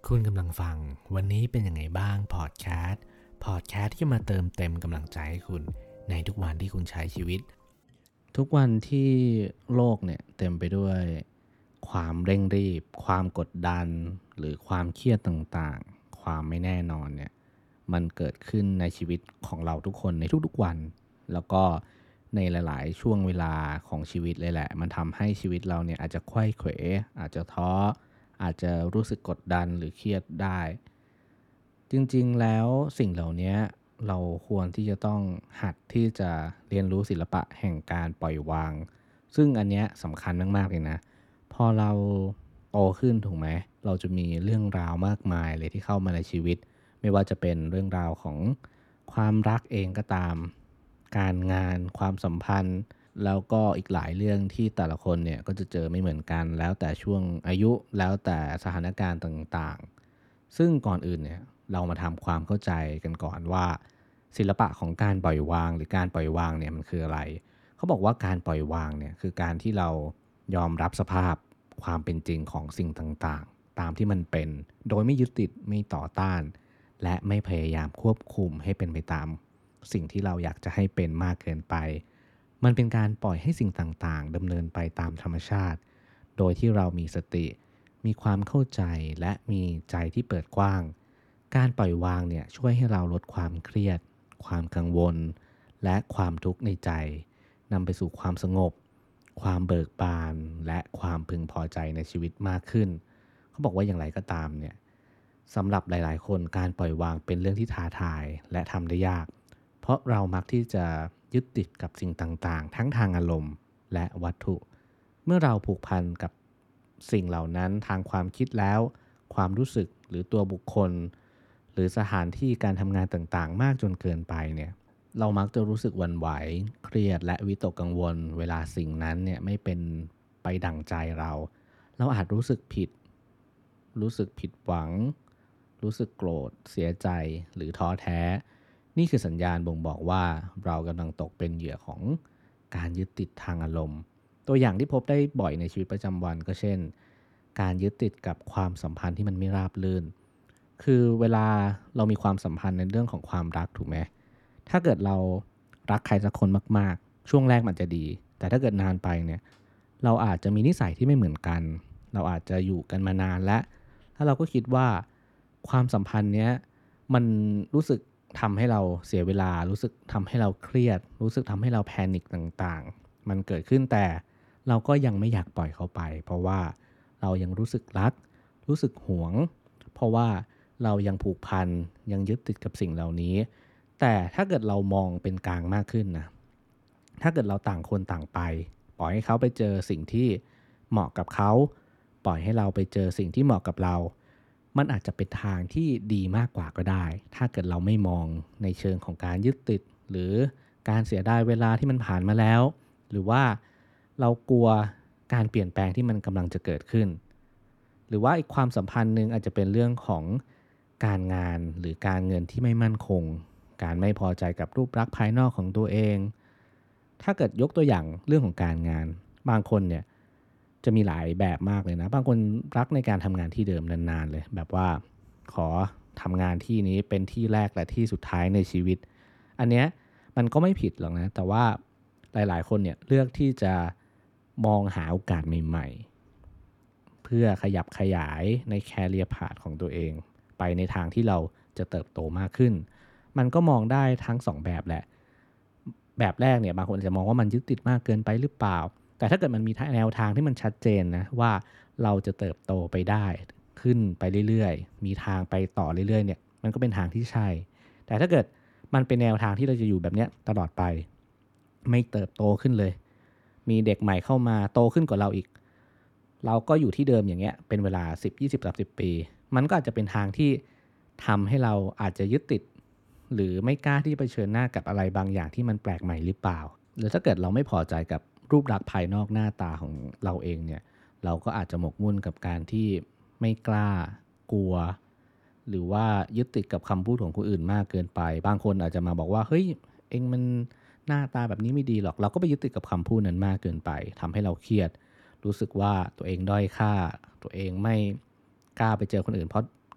คุณกำลังฟังวันนี้เป็นยังไงบ้างพอดแคสต์ที่จะมาเติมเต็มกำลังใจให้คุณในทุกวันที่คุณใช้ชีวิตทุกวันที่โลกเนี่ยเต็มไปด้วยความเร่งรีบความกดดันหรือความเครียดต่างๆความไม่แน่นอนเนี่ยมันเกิดขึ้นในชีวิตของเราทุกคนในทุกๆวันแล้วก็ในหลายๆช่วงเวลาของชีวิตเลยแหละมันทำให้ชีวิตเราเนี่ยอาจจะไขว้เขวอาจจะท้อ อาจจะรู้สึกกดดันหรือเครียดได้จริงๆแล้วสิ่งเหล่านี้เราควรที่จะต้องหัดที่จะเรียนรู้ศิลปะแห่งการปล่อยวางซึ่งอันเนี้ยสำคัญมากๆเลยนะพอเราโตขึ้นถูกไหมเราจะมีเรื่องราวมากมายเลยที่เข้ามาในชีวิตไม่ว่าจะเป็นเรื่องราวของความรักเองก็ตามการงานความสัมพันธ์ แล้วก็อีกหลายเรื่องที่แต่ละคนเนี่ยก็จะเจอไม่เหมือนกันแล้วแต่ช่วงอายุแล้วแต่สถานการณ์ต่างๆซึ่งก่อนอื่นเนี่ยเรามาทำความเข้าใจกันก่อนว่าศิลปะของการปล่อยวางหรือการปล่อยวางเนี่ยมันคืออะไรเขาบอกว่าการปล่อยวางเนี่ยคือการที่เรายอมรับสภาพความเป็นจริงของสิ่งต่างๆตามที่มันเป็นโดยไม่ยึดติดไม่ต่อต้านและไม่พยายามควบคุมให้เป็นไปตามสิ่งที่เราอยากจะให้เป็นมากเกินไป มันเป็นการปล่อยให้สิ่งต่างๆดำเนินไปตามธรรมชาติ โดยที่เรามีสติ มีความเข้าใจและมีใจที่เปิดกว้าง การปล่อยวางเนี่ยช่วยให้เราลดความเครียด ความกังวล และความทุกข์ในใจ นำไปสู่ความสงบ ความเบิกบานและความพึงพอใจในชีวิตมากขึ้น เขาบอกว่าอย่างไรก็ตามเนี่ยสำหรับหลายๆคนการปล่อยวางเป็นเรื่องที่ท้าทายและทำได้ยาก เพราะเรามักที่จะยึดติดกับสิ่งต่างๆทั้งทางอารมณ์และวัตถุเมื่อเราผูกพันกับสิ่งเหล่านั้นทางความคิดแล้วความรู้สึกหรือตัวบุคคลหรือสถานที่การทำงานต่างๆมากจนเกินไปเนี่ยเรามักจะรู้สึกหวั่นไหวเครียดและวิตกกังวลเวลาสิ่งนั้นเนี่ยไม่เป็นไปดั่งใจเราอาจรู้สึกผิดรู้สึกผิดหวังรู้สึกโกรธเสียใจหรือท้อแท้ นี่คือสัญญาณบ่งบอกว่าเรากำลังตกเป็นเหยื่อของการยึดติดทางอารมณ์ตัวอย่างที่พบได้บ่อยในชีวิตประจำวันก็เช่นการยึดติดกับความสัมพันธ์ที่มันไม่ราบรื่นคือเวลาเรามีความสัมพันธ์ในเรื่องของความรักถูกไหมถ้าเกิดเรารักใครสักคนมากๆช่วงแรกมันจะดีแต่ถ้าเกิดนานไปเนี่ยเราอาจจะมีนิสัยที่ไม่เหมือนกันเราอาจจะอยู่กันมานานแล้วเราก็คิดว่าความสัมพันธ์เนี้ย มันรู้สึกทำให้เราเสียเวลารู้สึกทำให้เราเครียดรู้สึกทำให้เรา panic ต่างๆมันเกิดขึ้นแต่เราก็ยังไม่อยากปล่อยเขาไปเพราะว่าเรายังรู้สึกรักรู้สึกหวงเพราะว่าเรายังผูกพันยังยึดติดกับสิ่งเหล่านี้แต่ถ้าเกิดเรามองเป็นกลางมากขึ้นนะถ้าเกิดเราต่างคนต่างไปปล่อยให้เขาไปเจอสิ่งที่เหมาะกับเขาปล่อยให้เราไปเจอสิ่งที่เหมาะกับเรา มันอาจจะเป็นทางที่ดีมากกว่าก็ได้ ถ้าเกิดเราไม่มองในเชิงของการยึดติดหรือการเสียดายเวลาที่มันผ่านมาแล้ว หรือว่าเรากลัวการเปลี่ยนแปลงที่มันกำลังจะเกิดขึ้น หรือว่าอีกความสัมพันธ์หนึ่งอาจจะเป็นเรื่องของการงานหรือการเงินที่ไม่มั่นคง การไม่พอใจกับรูปลักษณ์ภายนอกของตัวเอง ถ้าเกิดยกตัวอย่างเรื่องของการงานบางคนเนี่ยจะมีหลายแบบมากเลยนะบางคนรักในการทำงานที่เดิมนานๆเลยแบบว่าขอทำงานที่นี้เป็นที่แรกและที่สุดท้ายในชีวิตอันเนี้ยมันก็ไม่ผิดหรอกนะแต่ว่าหลายๆคนเนี่ยเลือกที่จะมองหาโอกาสใหม่ๆเพื่อขยับขยายใน career path ของตัวเองไปในทางที่เราจะเติบโตมากขึ้นมันก็มองได้ทั้งสองแบบแหละ แบบแรกเนี่ยบางคนอาจจะมองว่ามันยึดติดมากเกินไปหรือเปล่าแต่ถ้าเกิดมันมีแนวทางที่มันชัดเจนนะว่าเราจะเติบโตไปได้ขึ้นไปเรื่อยๆมีทางไปต่อเรื่อยๆเนี่ยมันก็เป็นทางที่ใช่แต่ถ้าเกิดมันเป็นแนวทางที่เราจะอยู่แบบเนี้ยตลอดไปไม่เติบโตขึ้นเลยมีเด็กใหม่เข้ามาโตขึ้นกว่าเราอีกเราก็อยู่ที่เดิมอย่างเงี้ยเป็นเวลา10 20 30ปีมันก็อาจจะเป็นทางที่ทำให้เราอาจจะยึดติด หรือไม่กล้าที่จะเผชิญหน้ากับอะไรบางอย่างที่มันแปลกใหม่หรือเปล่าหรือถ้าเกิดเราไม่พอใจกับรูปลักษณ์ภายนอกหน้าตาของเราเองเนี่ยเราก็อาจจะหมกมุ่นกับการที่ไม่กล้ากลัวหรือว่ายึดติดกับคำพูดของคนอื่นมากเกินไปบางคนอาจจะมาบอกว่าเฮ้ยเองมันหน้าตาแบบนี้ไม่ดีหรอกเราก็ไปยึดติดกับคำพูดนั้นมากเกินไปทำให้เราเครียดรู้สึกว่าตัวเองด้อยค่าตัวเองไม่กล้าไปเจอคนอื่นเพราะ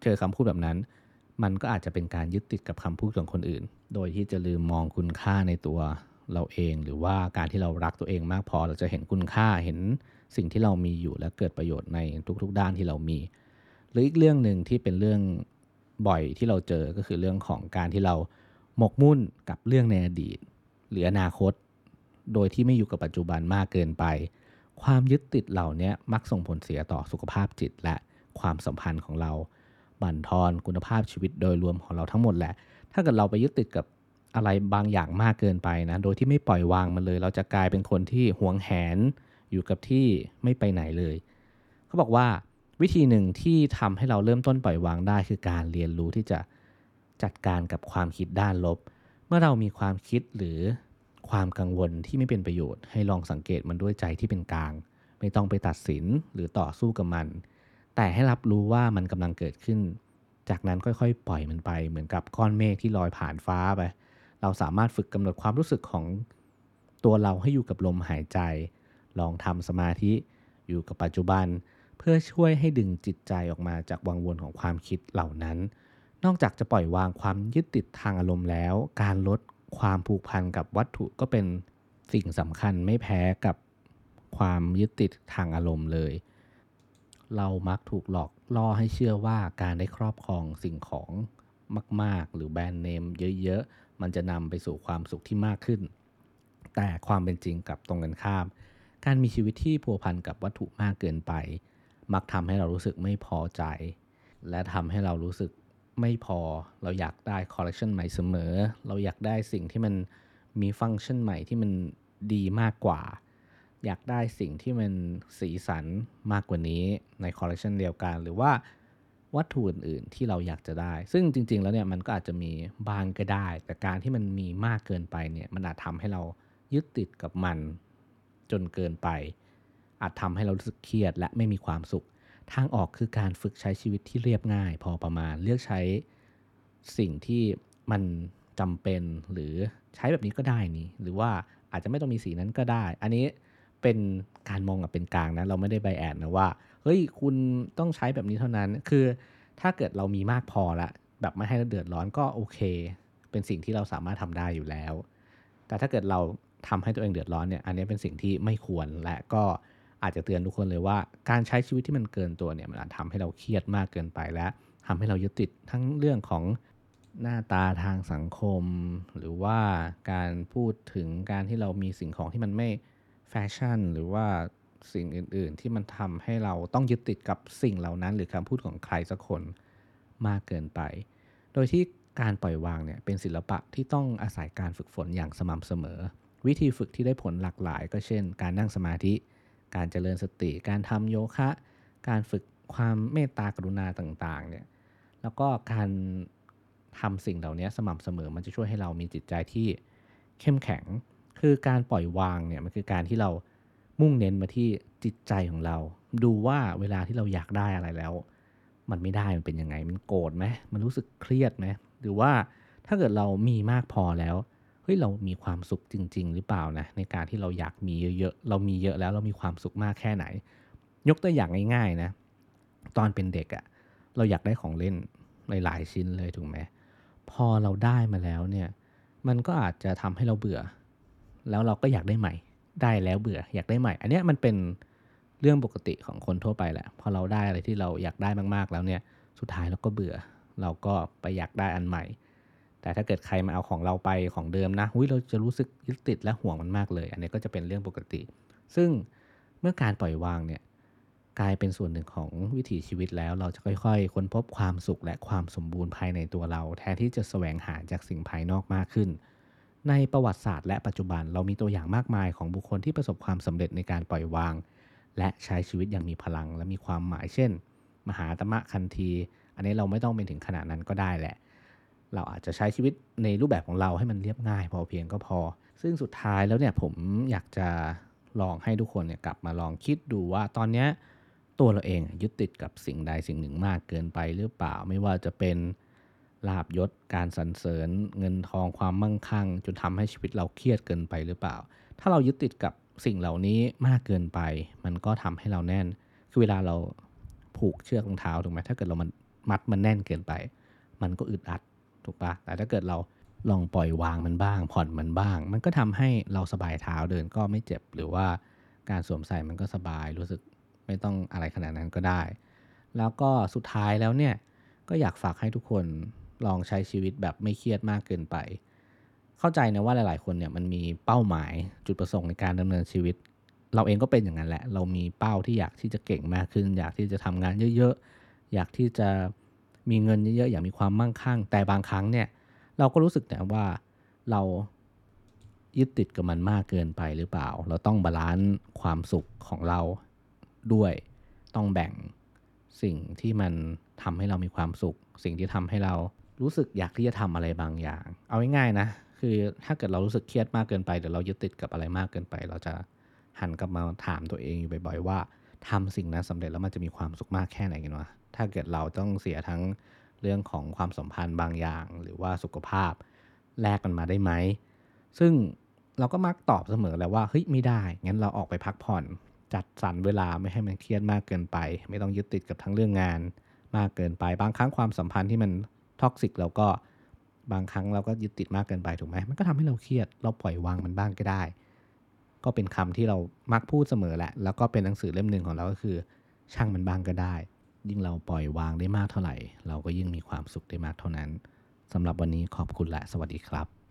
เจอคำพูดแบบนั้นมันก็อาจจะเป็นการยึดติดกับคำพูดของคนอื่นโดยที่จะลืมมองคุณค่าในตัวเราเองหรือว่าการที่เรารักตัวเองมากพอเราจะเห็นคุณค่าเห็นสิ่งที่เรามีอยู่และเกิดประโยชน์ในทุกๆด้านที่เรามีหรืออีกเรื่องหนึ่งที่เป็นเรื่องบ่อยที่เราเจอก็คือเรื่องของการที่เราหมกมุ่นกับเรื่องในอดีตหรืออนาคตโดยที่ไม่อยู่กับปัจจุบันมากเกินไปความยึดติดเหล่านี้มักส่งผลเสียต่อสุขภาพจิตและความสัมพันธ์ของเราบั่นทอนคุณภาพชีวิตโดยรวมของเราทั้งหมดแหละถ้าเกิดเราไปยึดติดกับอะไรบางอย่างมากเกินไปนะโดยที่ไม่ปล่อยวางมันเลยเราจะกลายเป็นคนที่หวงแหนอยู่กับที่ไม่ไปไหนเลยเขาบอกว่าวิธีหนึ่งที่ทำให้เราเริ่มต้นปล่อยวางได้คือการเรียนรู้ที่จะจัดการกับความคิดด้านลบเมื่อเรามีความคิดหรือความกังวลที่ไม่เป็นประโยชน์ให้ลองสังเกตมันด้วยใจที่เป็นกลางไม่ต้องไปตัดสินหรือต่อสู้กับมันแต่ให้รับรู้ว่ามันกำลังเกิดขึ้นจากนั้นค่อยๆปล่อยมันไปเหมือนกับก้อนเมฆที่ลอยผ่านฟ้าไปเราสามารถฝึกกำหนดความรู้สึกของตัวเราให้อยู่กับลมหายใจลองทำสมาธิอยู่กับปัจจุบันเพื่อช่วยให้ดึงจิตใจออกมาจากวังวนของความคิดเหล่านั้นนอกจากจะปล่อยวางความยึดติดทางอารมณ์แล้วการลดความผูกพันกับวัตถุก็เป็นสิ่งสำคัญไม่แพ้กับความยึดติดทางอารมณ์เลยเรามักถูกหลอกล่อให้เชื่อว่าการได้ครอบครองสิ่งของมากๆหรือแบรนด์เนมเยอะๆมันจะนำไปสู่ความสุขที่มากขึ้นแต่ความเป็นจริงกับตรงกันข้ามการมีชีวิตที่พัวพันกับวัตถุมากเกินไปมักทำให้เรารู้สึกไม่พอใจและทำให้เรารู้สึกไม่พอเราอยากได้คอลเลกชันใหม่เสมอเราอยากได้สิ่งที่มันมีฟังก์ชันใหม่ที่มันดีมากกว่าอยากได้สิ่งที่มันสีสันมากกว่านี้ในคอลเลกชันเดียวกันหรือว่าวัตถุอื่นๆที่เราอยากจะได้ซึ่งจริงๆแล้วเนี่ยมันก็อาจจะมีบางก็ได้แต่การที่มันมีมากเกินไปเนี่ยมันอาจทำให้เรายึดติดกับมันจนเกินไปอาจทำให้เรารู้สึกเครียดและไม่มีความสุขทางออกคือการฝึกใช้ชีวิตที่เรียบง่ายพอประมาณเลือกใช้สิ่งที่มันจำเป็นหรือใช้แบบนี้ก็ได้นี่หรือว่าอาจจะไม่ต้องมีสีนั้นก็ได้อันนี้เป็นการมองแบบเป็นกลางนะเราไม่ได้ไบแอสนะว่าเฮ้ยคุณต้องใช้แบบนี้เท่านั้นคือถ้าเกิดเรามีมากพอแล้วแบบไม่ให้เราเดือดร้อนก็โอเคเป็นสิ่งที่เราสามารถทำได้อยู่แล้วแต่ถ้าเกิดเราทำให้ตัวเองเดือดร้อนเนี่ยอันนี้เป็นสิ่งที่ไม่ควรและก็อาจจะเตือนทุกคนเลยว่าการใช้ชีวิตที่มันเกินตัวเนี่ยมันอาจทำให้เราเครียดมากเกินไปและทำให้เรายึดติดทั้งเรื่องของหน้าตาทางสังคมหรือว่าการพูดถึงการที่เรามีสิ่งของที่มันไม่แฟชั่นหรือว่าสิ่งอื่นๆที่มันทำให้เราต้องยึดติดกับสิ่งเหล่านั้นหรือคำพูดของใครสักคนมากเกินไปโดยที่การปล่อยวางเนี่ยเป็นศิลปะที่ต้องอาศัยการฝึกฝนอย่างสม่ำเสมอวิธีฝึกที่ได้ผลหลากหลายก็เช่นการนั่งสมาธิการเจริญสติการทำโยคะการฝึกความเมตตากรุณาต่างๆเนี่ยแล้วก็การทำสิ่งเหล่านี้สม่ำเสมอมันจะช่วยให้เรามีจิตใจที่เข้มแข็งคือการปล่อยวางเนี่ยมันคือการที่เรามุ่งเน้นมาที่จิตใจของเราดูว่าเวลาที่เราอยากได้อะไรแล้วมันไม่ได้มันเป็นยังไงมันโกรธไหมมันรู้สึกเครียดไหมหรือว่าถ้าเกิดเรามีมากพอแล้วเฮ้ยเรามีความสุขจริงๆหรือเปล่านะในการที่เราอยากมีเยอะๆเรามีเยอะแล้วเรามีความสุขมากแค่ไหนยกตัวอย่างง่ายๆนะตอนเป็นเด็กอะเราอยากได้ของเล่นหลายๆชิ้นเลยถูกไหมพอเราได้มาแล้วเนี่ยมันก็อาจจะทำให้เราเบื่อแล้วเราก็อยากได้ใหม่ได้แล้วเบื่ออยากได้ใหม่อันเนี้ยมันเป็นเรื่องปกติของคนทั่วไปแหละพอเราได้อะไรที่เราอยากได้มากๆแล้วเนี่ยสุดท้ายเราก็เบื่อเราก็ไปอยากได้อันใหม่แต่ถ้าเกิดใครมาเอาของเราไปของเดิมนะอุ๊ยเราจะรู้สึกยึดติดและห่วงมันมากเลยอันนี้ก็จะเป็นเรื่องปกติซึ่งเมื่อการปล่อยวางเนี่ยกลายเป็นส่วนหนึ่งของวิถีชีวิตแล้วเราจะค่อยๆค้นพบความสุขและความสมบูรณ์ภายในตัวเราแทนที่จะแสวงหาจากสิ่งภายนอกมากขึ้นในประวัติศาสตร์และปัจจุบันเรามีตัวอย่างมากมายของบุคคลที่ประสบความสำเร็จในการปล่อยวางและใช้ชีวิตอย่างมีพลังและมีความหมายเช่นมหาตมะคันธีอันนี้เราไม่ต้องเป็นถึงขนาดนั้นก็ได้แหละเราอาจจะใช้ชีวิตในรูปแบบของเราให้มันเรียบง่ายพอเพียงก็พอซึ่งสุดท้ายแล้วเนี่ยผมอยากจะลองให้ทุกคนเนี่ยกลับมาลองคิดดูว่าตอนเนี้ยตัวเราเองยึดติดกับสิ่งใดสิ่งหนึ่งมากเกินไปหรือเปล่าไม่ว่าจะเป็นลาภยศการสรรเสริญเงินทองความมั่งคั่งจนทำให้ชีวิตเราเครียดเกินไปหรือเปล่าถ้าเรายึดติดกับสิ่งเหล่านี้มากเกินไปมันก็ทำให้เราแน่นคือเวลาเราผูกเชือกรองเท้าถูกไหมถ้าเกิดเรามันมัดมันแน่นเกินไปมันก็อึดอัดถูกปะแต่ถ้าเกิดเราลองปล่อยวางมันบ้างผ่อนมันบ้างมันก็ทำให้เราสบายเท้าเดินก็ไม่เจ็บหรือว่าการสวมใส่มันก็สบายรู้สึกไม่ต้องอะไรขนาดนั้นก็ได้แล้วก็สุดท้ายแล้วเนี่ยก็อยากฝากให้ทุกคนลองใช้ชีวิตแบบไม่เครียดมากเกินไปเข้าใจนะว่าหลายๆคนเนี่ยมันมีเป้าหมายจุดประสงค์ในการดำเนินชีวิตเราเองก็เป็นอย่างนั้นแหละเรามีเป้าที่อยากที่จะเก่งมากขึ้นอยากที่จะทำงานเยอะๆอยากที่จะมีเงินเยอะๆอยากมีความมั่งคั่งแต่บางครั้งเนี่ยเราก็รู้สึกนะว่าเรายึดติดกับมันมากเกินไปหรือเปล่าเราต้องบาลานซ์ความสุขของเราด้วยต้องแบ่งสิ่งที่มันทำให้เรามีความสุขสิ่งที่ทำให้เรารู้สึกอยากที่จะทำอะไรบางอย่างเอาง่ายๆนะคือถ้าเกิดเรารู้สึกเครียดมากเกินไปเดี๋ยวเรายึดติดกับอะไรมากเกินไปเราจะหันกลับมาถามตัวเองอยู่บ่อยๆว่าทำสิ่งนั้นสำเร็จแล้วมันจะมีความสุขมากแค่ไหนกันวะถ้าเกิดเราต้องเสียทั้งเรื่องของความสัมพันธ์บางอย่างหรือว่าสุขภาพแลกกันมาได้ไหมซึ่งเราก็มักตอบเสมอแหละว่าเฮ้ยไม่ได้งั้นเราออกไปพักผ่อนจัดสรรเวลาไม่ให้มันเครียดมากเกินไปไม่ต้องยึดติดกับทั้งเรื่องงานมากเกินไปบางครั้งความสัมพันธ์ที่มันท็อกซิกเราก็บางครั้งเราก็ยึดติดมากเกินไปถูกไหมมันก็ทำให้เราเครียดเราปล่อยวางมันบ้างก็ได้ก็เป็นคำที่เรามักพูดเสมอแหละแล้วก็เป็นหนังสือเล่มหนึ่งของเราก็คือช่างมันบ้างก็ได้ยิ่งเราปล่อยวางได้มากเท่าไหร่เราก็ยิ่งมีความสุขได้มากเท่านั้นสำหรับวันนี้ขอบคุณและสวัสดีครับ